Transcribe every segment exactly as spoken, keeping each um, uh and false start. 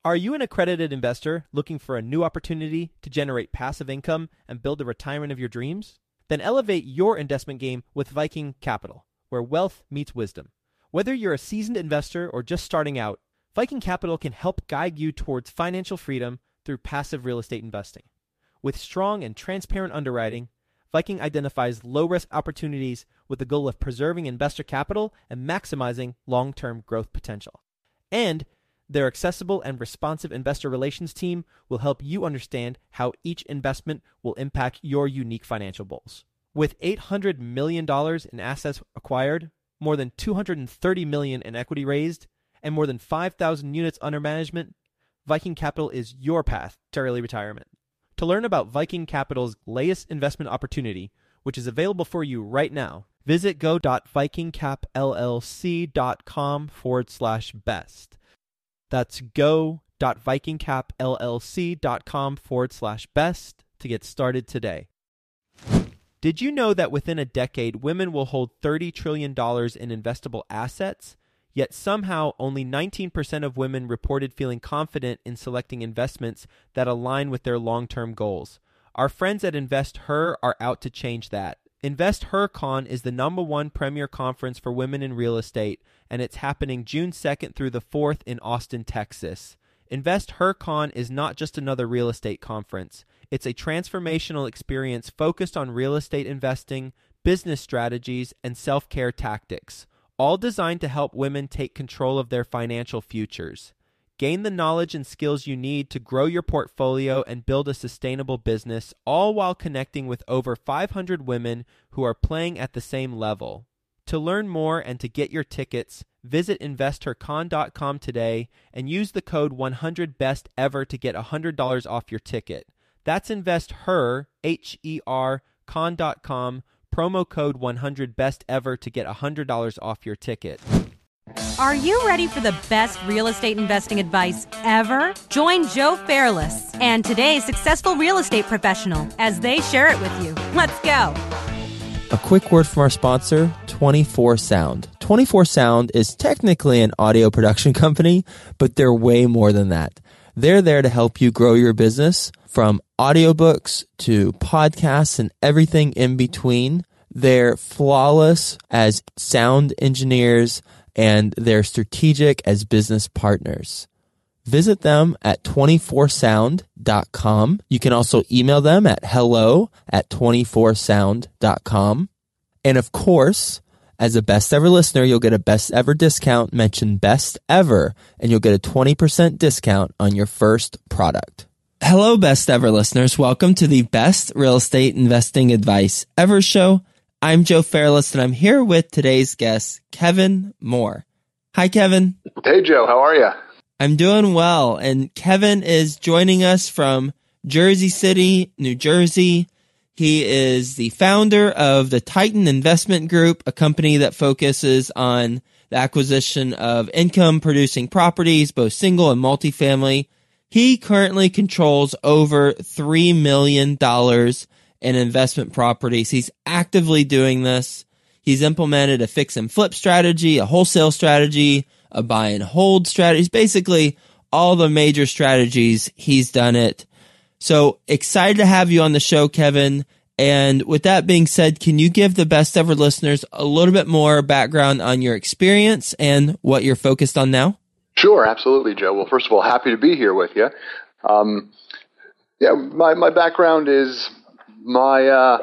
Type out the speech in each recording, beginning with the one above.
Are you an accredited investor looking for a new opportunity to generate passive income and build the retirement of your dreams? Then elevate your investment game with Viking Capital, where wealth meets wisdom. Whether you're a seasoned investor or just starting out, Viking Capital can help guide you towards financial freedom through passive real estate investing. With strong and transparent underwriting, Viking identifies low-risk opportunities with the goal of preserving investor capital and maximizing long-term growth potential. And their accessible and responsive investor relations team will help you understand how each investment will impact your unique financial goals. With eight hundred million dollars in assets acquired, more than two hundred thirty million dollars in equity raised, and more than five thousand units under management, Viking Capital is your path to early retirement. To learn about Viking Capital's latest investment opportunity, which is available for you right now, visit go.vikingcapllc.com forward slash best. That's go.vikingcapllc.com forward slash best to get started today. Did you know that within a decade, women will hold thirty trillion dollars in investable assets? Yet somehow only nineteen percent of women reported feeling confident in selecting investments that align with their long-term goals. Our friends at InvestHer are out to change that. InvestHerCon is the number one premier conference for women in real estate, and it's happening June second through the fourth in Austin, Texas. InvestHerCon is not just another real estate conference. It's a transformational experience focused on real estate investing, business strategies, and self-care tactics, all designed to help women take control of their financial futures. Gain the knowledge and skills you need to grow your portfolio and build a sustainable business, all while connecting with over five hundred women who are playing at the same level. To learn more and to get your tickets, visit investor con dot com today and use the code one hundred best ever to get one hundred dollars off your ticket. That's InvestHer, H E R, con dot com, promo code one hundred best ever to get one hundred dollars off your ticket. Are you ready for the best real estate investing advice ever? Join Joe Fairless and today's successful real estate professional as they share it with you. Let's go. A quick word from our sponsor, twenty-four sound. twenty-four sound is technically an audio production company, but they're way more than that. They're there to help you grow your business from audiobooks to podcasts and everything in between. They're flawless as sound engineers, and they're strategic as business partners. Visit them at twenty-four sound dot com. You can also email them at hello at twenty-four sound dot com. And of course, as a best ever listener, you'll get a best ever discount. Mention best ever, and you'll get a twenty percent discount on your first product. Hello, best ever listeners. Welcome to the Best Real Estate Investing Advice Ever show. I'm Joe Fairless, and I'm here with today's guest, Kevin Moore. Hi, Kevin. Hey, Joe. How are you? I'm doing well, and Kevin is joining us from Jersey City, New Jersey. He is the founder of the Titan Investment Group, a company that focuses on the acquisition of income-producing properties, both single and multifamily. He currently controls over three million dollars in investment properties. He's actively doing this. He's implemented a fix and flip strategy, a wholesale strategy, a buy and hold strategy. Basically, all the major strategies, he's done it. So excited to have you on the show, Kevin. And with that being said, can you give the best ever listeners a little bit more background on your experience and what you're focused on now? Sure, absolutely, Joe. Well, first of all, happy to be here with you. Um, yeah, my, my background is my uh,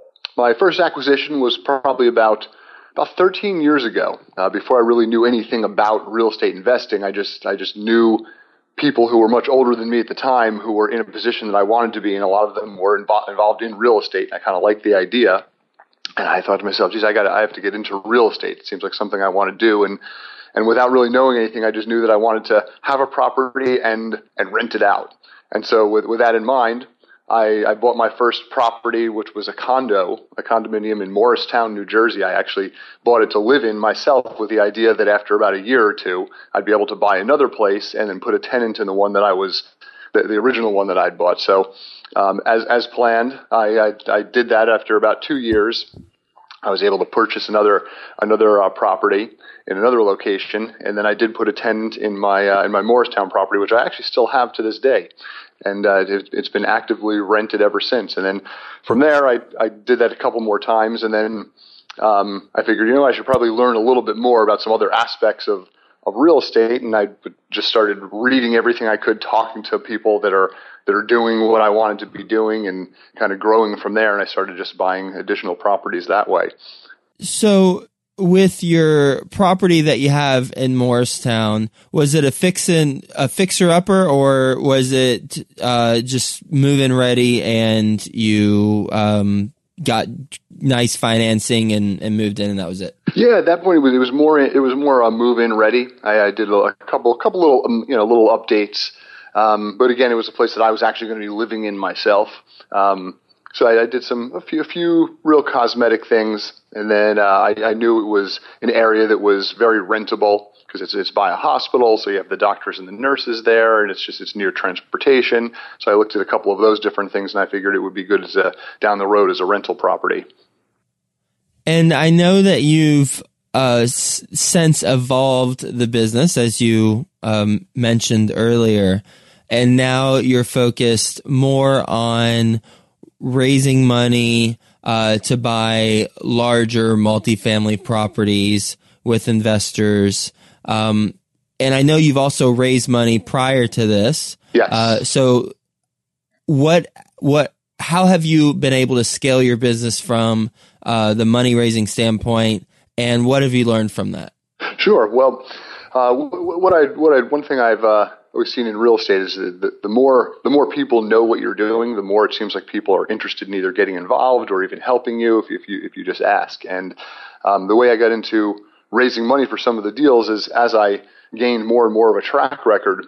my first acquisition was probably about about thirteen years ago. Uh, before I really knew anything about real estate investing, I just I just knew people who were much older than me at the time who were in a position that I wanted to be in. A lot of them were invo- involved in real estate. I kind of liked the idea, and I thought to myself, "Geez, I got I have to get into real estate. It seems like something I want to do." And and without really knowing anything, I just knew that I wanted to have a property and and rent it out. And so with with that in mind, I, I bought my first property, which was a condo, a condominium in Morristown, New Jersey. I actually bought it to live in myself with the idea that after about a year or two, I'd be able to buy another place and then put a tenant in the one that I was, the, the original one that I'd bought. So um, as as planned, I, I, I did that after about two years. I was able to purchase another another uh, property in another location, and then I did put a tenant in my uh, in my Morristown property, which I actually still have to this day, and uh, it, it's been actively rented ever since. And then from there, I I did that a couple more times, and then um, I figured, you know, I should probably learn a little bit more about some other aspects of of real estate, and I just started reading everything I could, talking to people that are that are doing what I wanted to be doing, and kind of growing from there. And I started just buying additional properties that way. So, with your property that you have in Morristown, was it a fixin a fixer upper, or was it uh, just move-in ready and you um, got nice financing and, and moved in, and that was it? Yeah, at that point it was it was more it was more uh, move-in ready. I, I did a couple a couple little um, you know little updates, um, but again, it was a place that I was actually going to be living in myself. Um, so I, I did some a few a few real cosmetic things, and then uh, I, I knew it was an area that was very rentable because it's it's by a hospital, so you have the doctors and the nurses there, and it's just it's near transportation. So I looked at a couple of those different things, and I figured it would be good as a down the road as a rental property. And I know that you've uh, s- since evolved the business, as you um, mentioned earlier, and now you're focused more on raising money uh, to buy larger multifamily properties with investors. Um, and I know you've also raised money prior to this. Yes. Uh, so, what what how have you been able to scale your business from uh, the money raising standpoint, and what have you learned from that? Sure. Well, uh, what I what I one thing I've uh, always seen in real estate is that the, the more the more people know what you're doing, the more it seems like people are interested in either getting involved or even helping you if, if you if you just ask. And um, the way I got into raising money for some of the deals is as I gained more and more of a track record,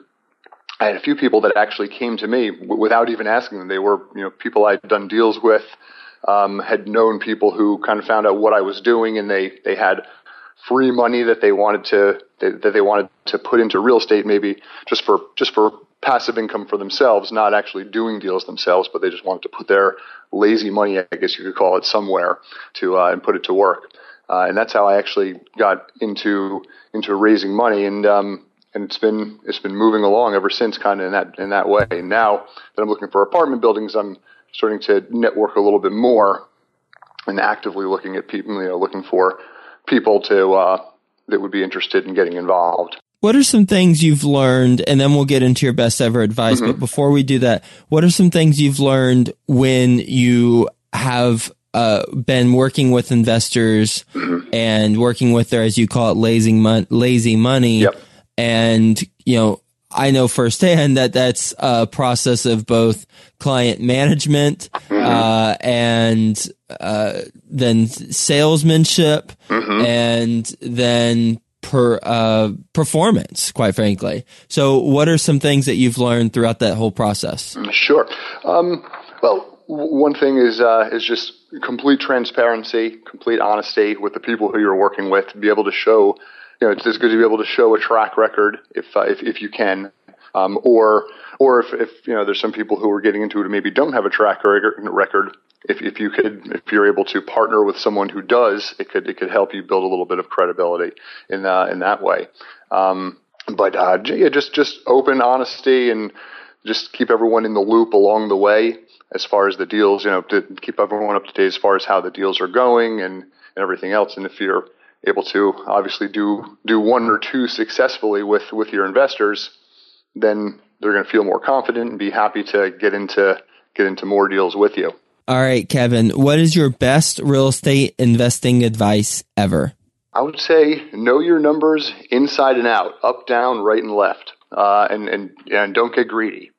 I had a few people that actually came to me w- without even asking them. They were, you know, people I'd done deals with, um, had known people who kind of found out what I was doing, and they, they had free money that they wanted to they, that they wanted to put into real estate, maybe just for just for passive income for themselves, not actually doing deals themselves, but they just wanted to put their lazy money, I guess you could call it, somewhere to uh, and put it to work. Uh, and that's how I actually got into into raising money, and um, and it's been it's been moving along ever since, kind of in that in that way. And now that I'm looking for apartment buildings, I'm starting to network a little bit more, and actively looking at people, you know, looking for people to uh, that would be interested in getting involved. What are some things you've learned, and then we'll get into your best ever advice. Mm-hmm. But before we do that, what are some things you've learned when you have uh, been working with investors mm-hmm. and working with their, as you call it, lazy, mon- lazy money? Yep. And, you know, I know firsthand that that's a process of both client management mm-hmm. uh, and uh, then salesmanship mm-hmm. and then per uh, performance, quite frankly. So what are some things that you've learned throughout that whole process? Sure. Um, well, w- one thing is uh, is just complete transparency, complete honesty with the people who you're working with, to be able to show, you know, it's, it's good to be able to show a track record if uh, if, if you can, um, or or if, if you know there's some people who are getting into it who maybe don't have a track record. If if you could if you're able to partner with someone who does, it could it could help you build a little bit of credibility in uh, in that way. Um, but uh, yeah, just just open honesty and just keep everyone in the loop along the way as far as the deals. You know, to keep everyone up to date as far as how the deals are going and, and everything else. And if you're able to obviously do do one or two successfully with with your investors, then they're going to feel more confident and be happy to get into get into more deals with you. All right, Kevin, what is your best real estate investing advice ever? I would say know your numbers inside and out, up, down, right, and left, uh, and, and and don't get greedy.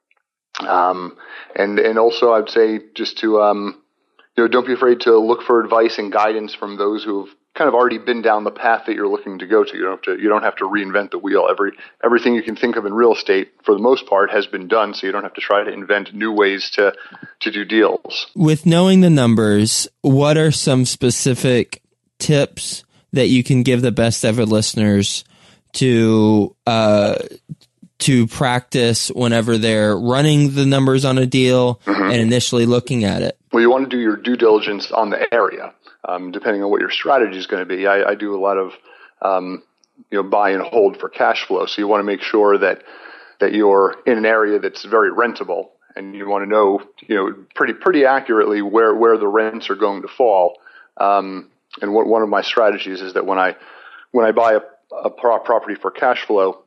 Um, and and also I'd say just to um, you know, don't be afraid to look for advice and guidance from those who've kind of already been down the path that you're looking to go to. You don't have to, you don't have to reinvent the wheel. Every, everything you can think of in real estate, for the most part, has been done. So you don't have to try to invent new ways to, to do deals. With knowing the numbers, what are some specific tips that you can give the best ever listeners to, uh, to practice whenever they're running the numbers on a deal mm-hmm. and initially looking at it? Well, you want to do your due diligence on the area. um, depending on what your strategy is going to be. I, I do a lot of um, you know buy and hold for cash flow, so you want to make sure that that you're in an area that's very rentable, and you want to know you know pretty pretty accurately where where the rents are going to fall. Um, and what, one of my strategies is that when I when I buy a, a property for cash flow,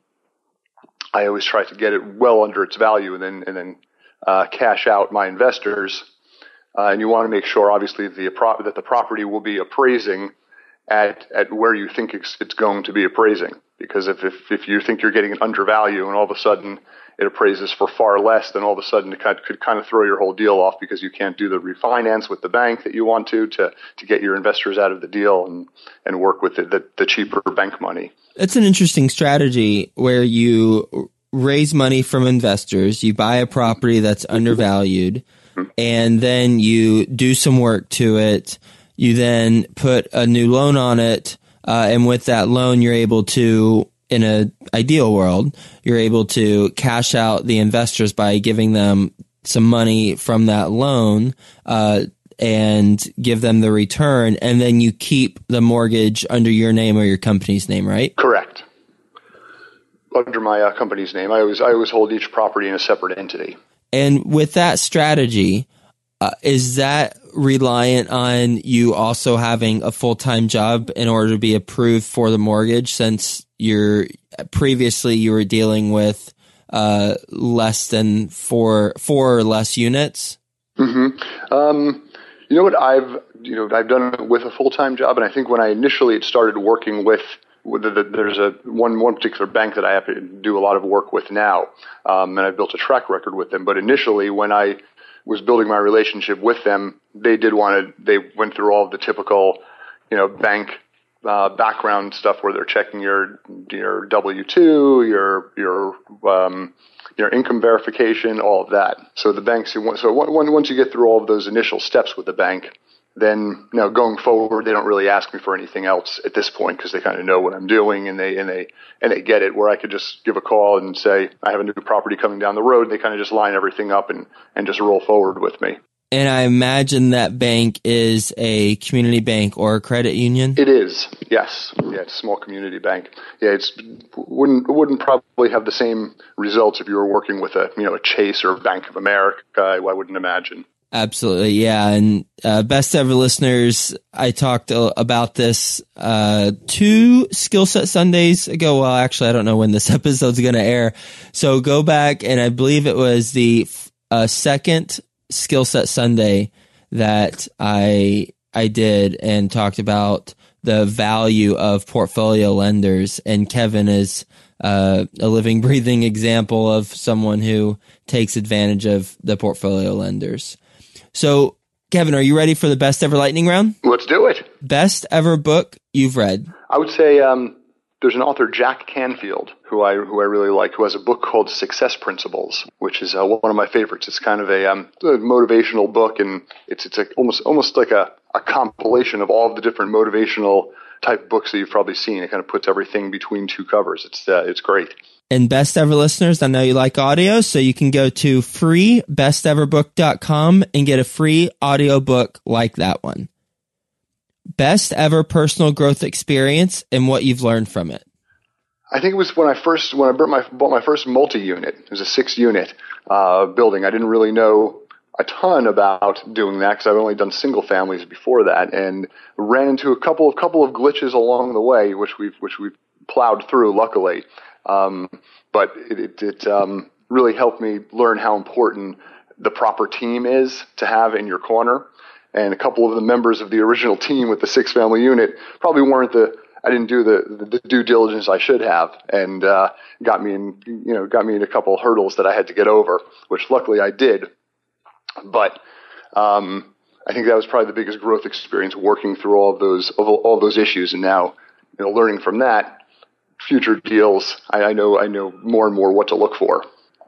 I always try to get it well under its value, and then and then uh, cash out my investors. Uh, and you want to make sure, obviously, the that the property will be appraising at at where you think it's, it's going to be appraising. Because if, if if you think you're getting an undervalue, and all of a sudden it appraises for far less, then all of a sudden it could, could kind of throw your whole deal off, because you can't do the refinance with the bank that you want to to to get your investors out of the deal and and work with the the, the cheaper bank money. It's an interesting strategy where you raise money from investors, you buy a property that's undervalued, mm-hmm. and then you do some work to it. You then put a new loan on it, uh, and with that loan, you're able to, in an ideal world, you're able to cash out the investors by giving them some money from that loan, uh, and give them the return, and then you keep the mortgage under your name or your company's name, right? Correct. Under my uh, company's name. I always I always hold each property in a separate entity. And with that strategy, uh, is that reliant on you also having a full-time job in order to be approved for the mortgage, since you're previously you were dealing with uh, less than four four or less units? Mm-hmm. Um, you know what? I've you know I've done it with a full-time job, and I think when I initially had started working with, with the, the, there's a one one particular bank that I have to do a lot of work with now, um, and I've built a track record with them. But initially, when I was building my relationship with them, they did want to. They went through all of the typical, you know, bank uh, background stuff where they're checking your your W two, your your um, your income verification, all of that. So the banks, so once you get through all of those initial steps with the bank, then you know going forward, they don't really ask me for anything else at this point, because they kind of know what I'm doing, and they and they and they get it. Where I could just give a call and say I have a new property coming down the road, and they kind of just line everything up and and just roll forward with me. And I imagine that bank is a community bank or a credit union? It is, yes. Yeah, it's a small community bank. Yeah, it's wouldn't wouldn't probably have the same results if you were working with a you know a Chase or Bank of America. I, I wouldn't imagine. Absolutely, yeah. And uh, best ever listeners, I talked about this uh, two Skill Set Sundays ago. Well, actually, I don't know when this episode's going to air. So go back, and I believe it was the uh, second Skill Set Sunday that I I did and talked about the value of portfolio lenders. And Kevin is uh, a living, breathing example of someone who takes advantage of the portfolio lenders. So, Kevin, are you ready for the best ever lightning round? Let's do it. Best ever book you've read? I would say um, there's an author, Jack Canfield, who I who I really like, who has a book called Success Principles, which is uh, one of my favorites. It's kind of a, um, a motivational book, and it's it's a, almost almost like a, a compilation of all of the different motivational type books that you've probably seen. It kind of puts everything between two covers. It's uh, it's great. And best ever listeners, I know you like audio, so you can go to free best ever book dot com and get a free audio book like that one. Best ever personal growth experience and what you've learned from it. I think it was when I first when I bought my bought my first multi-unit. It was a six-unit uh, building. I didn't really know a ton about doing that because I've only done single families before that, and ran into a couple of couple of glitches along the way, which we've which we've plowed through, luckily. Um, but it, it, it um, really helped me learn how important the proper team is to have in your corner. And a couple of the members of the original team with the six-family unit probably weren't the. I didn't do the, the due diligence I should have, and uh, got me in. You know, got me in a couple of hurdles that I had to get over, which luckily I did. But um, I think that was probably the biggest growth experience, working through all of those all, all those issues, and now you know, learning from that. Future deals, I, I know I know more and more what to look for.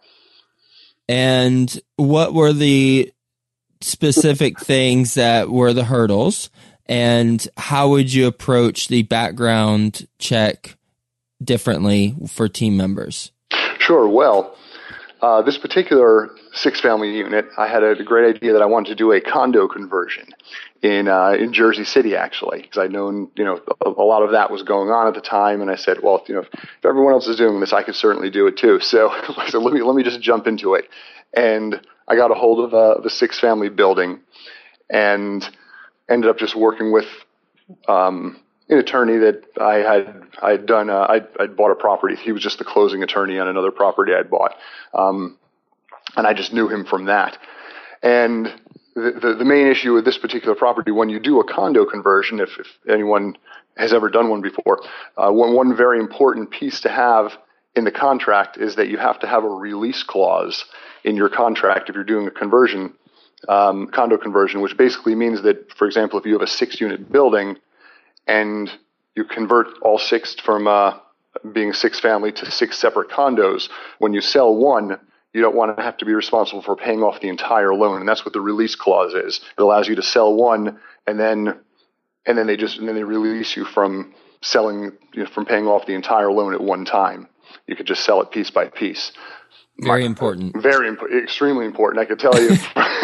And what were the specific things that were the hurdles, and how would you approach the background check differently for team members? Sure. Well, uh, this particular six-family unit, I had a great idea that I wanted to do a condo conversion in uh, in Jersey City, actually, because I'd known, you know, a, a lot of that was going on at the time, and I said, well, you know, if everyone else is doing this, I could certainly do it too. So I said, let me let me just jump into it, and I got a hold of a, of a six-family building, and ended up just working with um, an attorney that I had I had done. Uh, I'd, I'd bought a property. He was just the closing attorney on another property I'd bought, um, and I just knew him from that. And the, the the main issue with this particular property, when you do a condo conversion, if, if anyone has ever done one before, uh, one one very important piece to have in the contract is that you have to have a release clause in your contract if you're doing a conversion, um, condo conversion, which basically means that, for example, if you have a six-unit building and you convert all six from uh, being six-family to six separate condos, when you sell one, you don't want to have to be responsible for paying off the entire loan, and that's what the release clause is. It allows you to sell one, and then and then they just and then they release you from selling, you know, from paying off the entire loan at one time. You could just sell it piece by piece. Very My, important. Very important. Extremely important. I could tell you.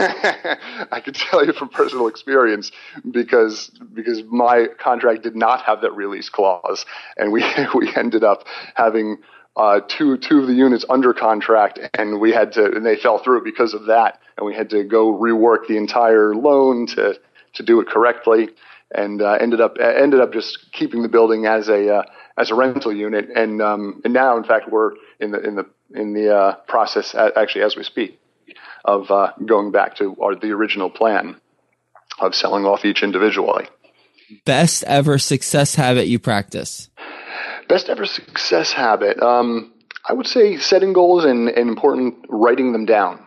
I could tell you from personal experience because because my contract did not have that release clause, and we we ended up having uh, two two of the units under contract, and we had to and they fell through because of that, and we had to go rework the entire loan to to do it correctly, and uh, ended up ended up just keeping the building as a uh, as a rental unit, and um, and now in fact we're in the in the in the uh, process, actually, as we speak, of uh, going back to our, the original plan of selling off each individually. Best ever success habit you practice? Best ever success habit? Um, I would say setting goals and, and important writing them down.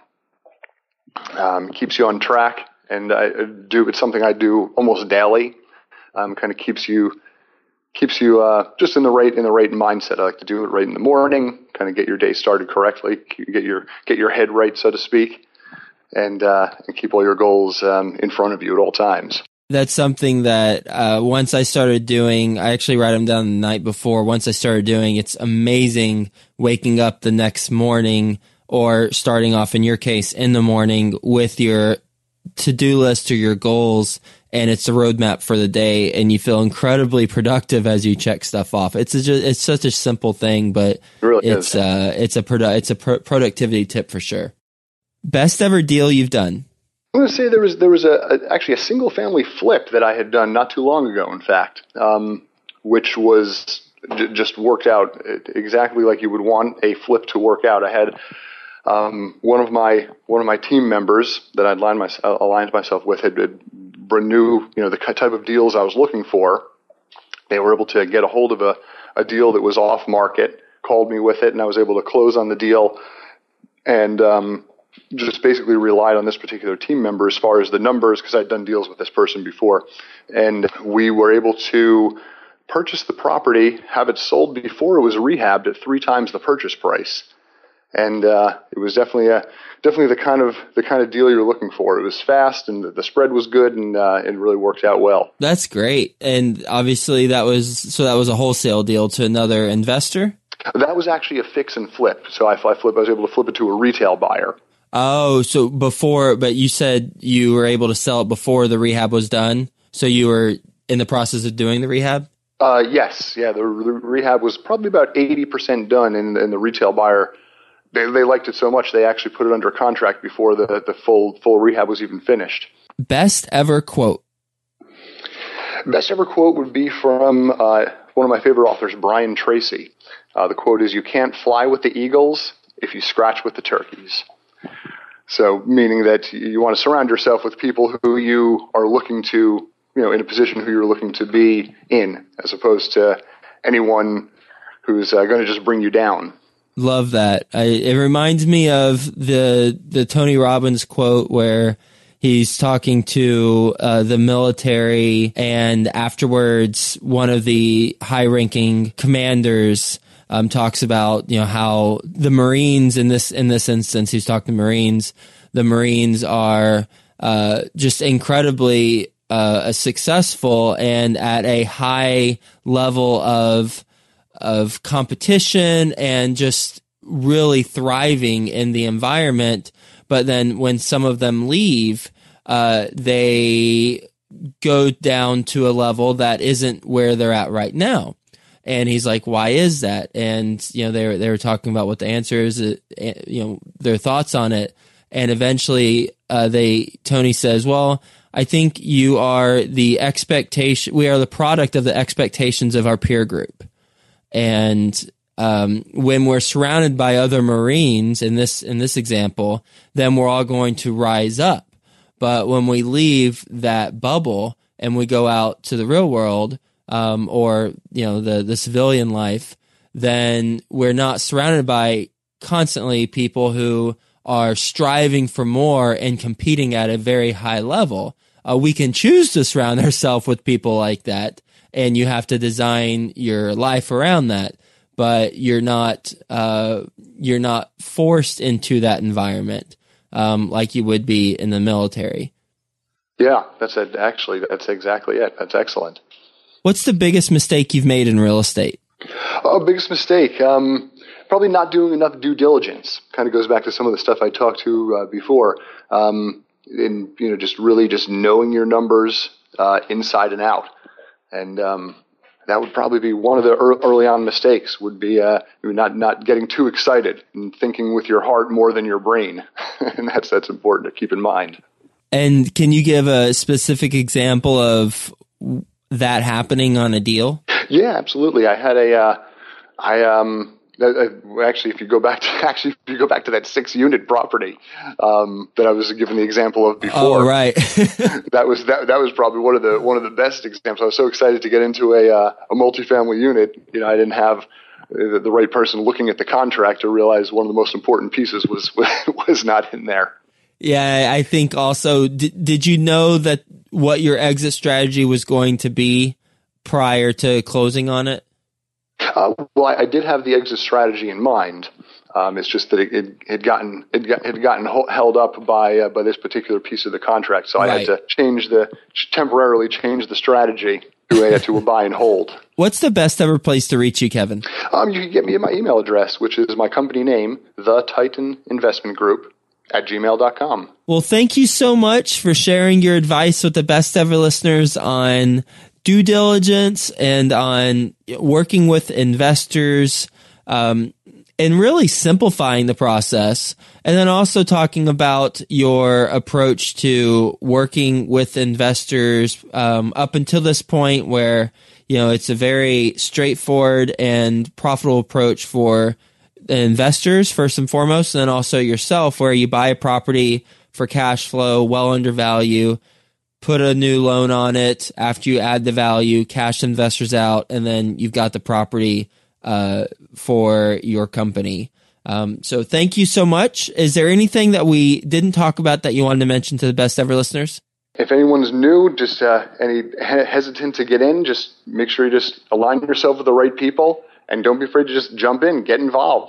Um, keeps you on track, and I do. It's something I do almost daily. Um, kind of keeps you keeps you uh, just in the right in the right mindset. I like to do it right in the morning. Kind of get your day started correctly. Get your get your head right, so to speak, and uh, and keep all your goals um, in front of you at all times. That's something that uh, once I started doing, I actually write them down the night before. Once I started doing, it's amazing waking up the next morning or starting off, in your case, in the morning with your to-do list or your goals, and it's a roadmap for the day, and you feel incredibly productive as you check stuff off. It's a, it's such a simple thing, but it really it's is. uh it's a produ- it's a pro- productivity tip for sure. Best ever deal you've done? I'm going to say there was there was a, a actually a single family flip that I had done not too long ago, in fact, um, which was j- just worked out exactly like you would want a flip to work out. I had um, one of my one of my team members that I'd aligned, my, aligned myself with had, had knew you know the type of deals I was looking for. They were able to get a hold of a, a deal that was off market, called me with it, and I was able to close on the deal, and um, just basically relied on this particular team member as far as the numbers, because I'd done deals with this person before. And we were able to purchase the property, have it sold before it was rehabbed at three times the purchase price. And uh, it was definitely a definitely the kind of the kind of deal you're looking for. It was fast, and the, the spread was good, and uh, it really worked out well. That's great. And obviously that was so that was a wholesale deal to another investor? That was actually a fix and flip. So I, I flip I was able to flip it to a retail buyer. Oh, so before, but you said you were able to sell it before the rehab was done. So you were in the process of doing the rehab? Uh, yes. Yeah. The, the rehab was probably about eighty percent done, and, and the retail buyer, they, they liked it so much they actually put it under contract before the, the full, full rehab was even finished. Best ever quote? Best ever quote would be from, uh, one of my favorite authors, Brian Tracy. Uh, the quote is, "You can't fly with the eagles if you scratch with the turkeys." So meaning that you want to surround yourself with people who you are looking to, you know, in a position who you're looking to be in, as opposed to anyone who's uh, going to just bring you down. Love that. I, it reminds me of the the Tony Robbins quote where he's talking to uh, the military, and afterwards one of the high-ranking commanders Um, talks about, you know, how the Marines in this, in this instance, he's talking to Marines, the Marines are, uh, just incredibly, uh, successful and at a high level of, of competition and just really thriving in the environment, but then when some of them leave, uh, they go down to a level that isn't where they're at right now. And he's like, why is that? And, you know, they were, they were talking about what the answer is, uh, you know, their thoughts on it. And eventually, uh, they, Tony says, well, I think you are the expectation, we are the product of the expectations of our peer group. And, um, when we're surrounded by other Marines in this, in this example, then we're all going to rise up. But when we leave that bubble and we go out to the real world, um, or, you know, the, the civilian life, then we're not surrounded by constantly people who are striving for more and competing at a very high level. Uh, we can choose to surround ourselves with people like that, and you have to design your life around that. But you're not, uh, you're not forced into that environment, um, like you would be in the military. Yeah, that's it. Actually, that's exactly it. That's excellent. What's the biggest mistake you've made in real estate? Oh, biggest mistake. Um, probably not doing enough due diligence. Kind of goes back to some of the stuff I talked to uh, before. Um, in, you know, just really just knowing your numbers uh, inside and out. And um, that would probably be one of the early on mistakes, would be uh, not not getting too excited and thinking with your heart more than your brain. And that's that's important to keep in mind. And can you give a specific example of that happening on a deal? Yeah, absolutely. I had a, uh, I um, uh, actually, if you go back to actually, if you go back to that six unit property um, that I was given the example of before, oh right, that was that that was probably one of the one of the best examples. I was so excited to get into a uh, a multifamily unit. You know, I didn't have the, the right person looking at the contract to realize one of the most important pieces was was not in there. Yeah, I think also, did, did you know that what your exit strategy was going to be prior to closing on it? Uh, well, I, I did have the exit strategy in mind. Um, it's just that it, it had gotten it got, had gotten ho- held up by uh, by this particular piece of the contract, so I right. had to change the temporarily change the strategy to a to a buy and hold. What's the best ever place to reach you, Kevin? Um, you can get me at my email address, which is my company name, The Titan Investment Group, at gmail dot com. Well, thank you so much for sharing your advice with the best ever listeners on due diligence and on working with investors, um, and really simplifying the process. And then also talking about your approach to working with investors um, up until this point where, you know, it's a very straightforward and profitable approach for investors first and foremost, and then also yourself, where you buy a property for cash flow, well under value, put a new loan on it after you add the value, cash investors out, and then you've got the property uh, for your company. Um, so thank you so much. Is there anything that we didn't talk about that you wanted to mention to the best ever listeners? If anyone's new, just uh, any he- hesitant to get in, just make sure you just align yourself with the right people. And don't be afraid to just jump in, get involved.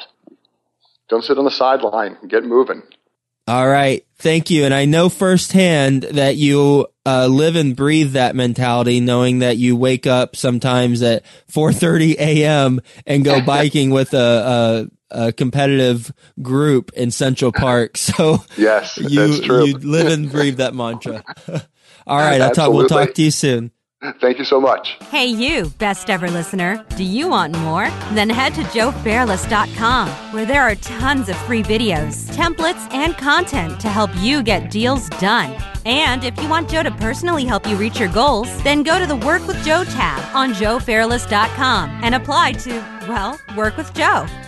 Don't sit on the sideline, get moving. All right. Thank you. And I know firsthand that you uh, live and breathe that mentality, knowing that you wake up sometimes at four thirty a.m. and go biking with a, a, a competitive group in Central Park. So yes, you, that's true. you live and breathe that mantra. All right. I'll talk, we'll talk to you soon. Thank you so much. Hey, you, best ever listener. Do you want more? Then head to joe fairless dot com, where there are tons of free videos, templates, and content to help you get deals done. And if you want Joe to personally help you reach your goals, then go to the Work with Joe tab on joe fairless dot com and apply to, well, work with Joe.